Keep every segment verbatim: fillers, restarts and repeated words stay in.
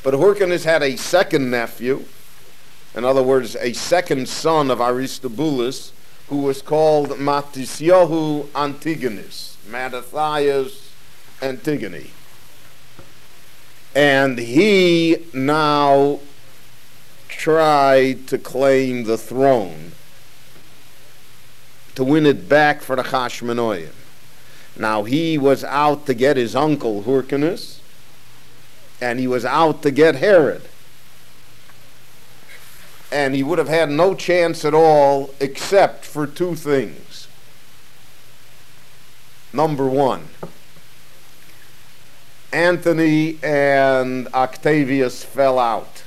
But Hyrcanus had a second nephew, in other words, a second son of Aristobulus, who was called Matisyahu Antigonus, Mattathias Antigone. And he now tried to claim the throne, to win it back for the Hashmonaim. Now he was out to get his uncle Hyrcanus, and he was out to get Herod. And he would have had no chance at all except for two things. Number one, Antony and Octavius fell out,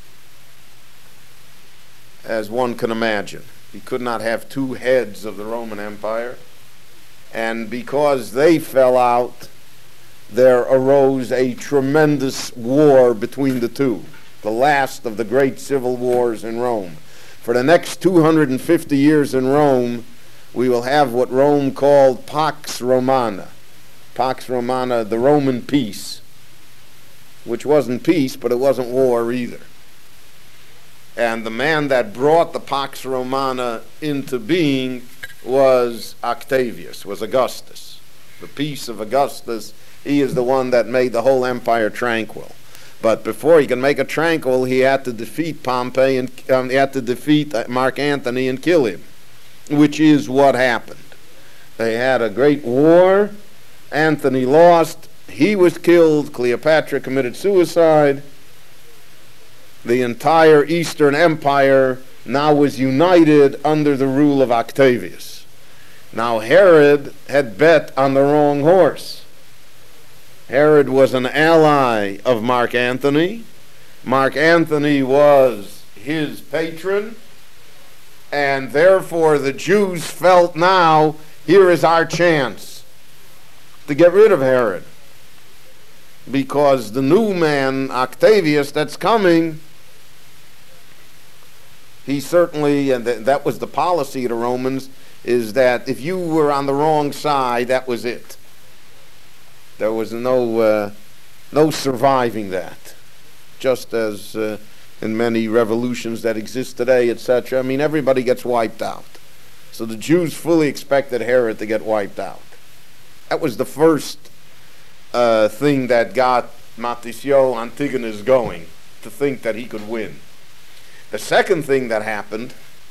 as one can imagine. He could not have two heads of the Roman Empire. And because they fell out, there arose a tremendous war between the two, the last of the great civil wars in Rome. For the next two hundred fifty years in Rome, we will have what Rome called Pax Romana. Pax Romana, the Roman peace, which wasn't peace, but it wasn't war either. And the man that brought the Pax Romana into being was Octavius, was Augustus. The peace of Augustus, he is the one that made the whole empire tranquil. But before he could make it tranquil, he had to defeat Pompey, and um, he had to defeat Mark Antony and kill him, which is what happened. They had a great war. Antony lost. He was killed. Cleopatra committed suicide. The entire Eastern Empire now was united under the rule of Octavius. Now Herod had bet on the wrong horse. Herod was an ally of Mark Antony. Mark Antony was his patron, and therefore the Jews felt, now here is our chance to get rid of Herod, because the new man, Octavius, that's coming, he certainly, and th that was the policy of the Romans, is that if you were on the wrong side, that was it. There was no uh, no surviving that. Just as uh, in many revolutions that exist today, et cetera. I mean, everybody gets wiped out. So the Jews fully expected Herod to get wiped out. That was the first uh, thing that got Matisyahu Antigonus going, to think that he could win. The second thing that happened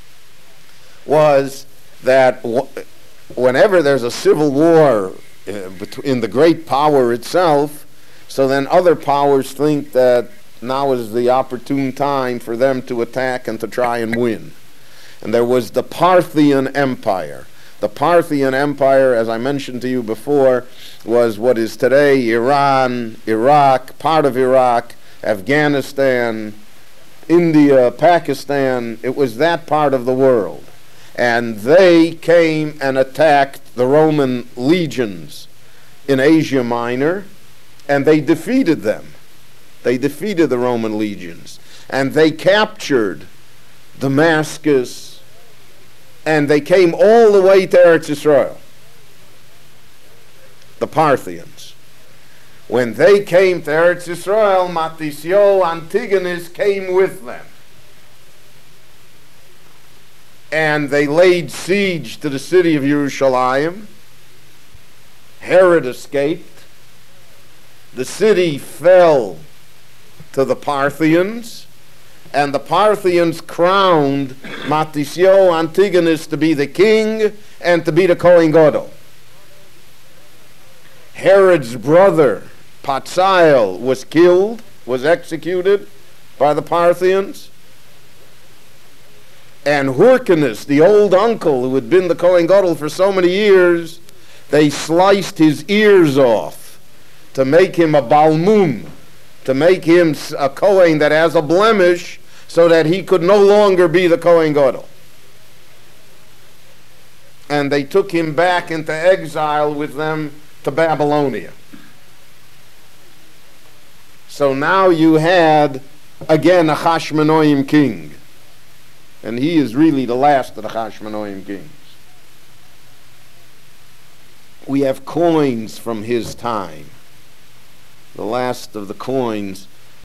was that w whenever there's a civil war uh, in the great power itself, so then other powers think that now is the opportune time for them to attack and to try and win. And there was the Parthian Empire. The Parthian Empire, as I mentioned to you before, was what is today Iran, Iraq, part of Iraq, Afghanistan, India, Pakistan. It was that part of the world. And they came and attacked the Roman legions in Asia Minor, and they defeated them. They defeated the Roman legions. And they captured Damascus, and they came all the way to Eretz Yisrael. The Parthians. When they came to Eretz Yisrael, Matisyahu Antigonus came with them. And they laid siege to the city of Yerushalayim. Herod escaped. The city fell to the Parthians, and the Parthians crowned Matisyahu Antigonus to be the king and to be the Kohen Gadol. Herod's brother, Patziel, was killed, was executed by the Parthians. And Hyrcanus, the old uncle who had been the Kohen Gadol for so many years, they sliced his ears off to make him a Balmum, to make him a Kohen that has a blemish, so that he could no longer be the Kohen Gadol. And they took him back into exile with them to Babylonia. So now you had, again, a Hashmonaim king. And he is really the last of the Hashmonaim kings. We have coins from his time. The last of the coins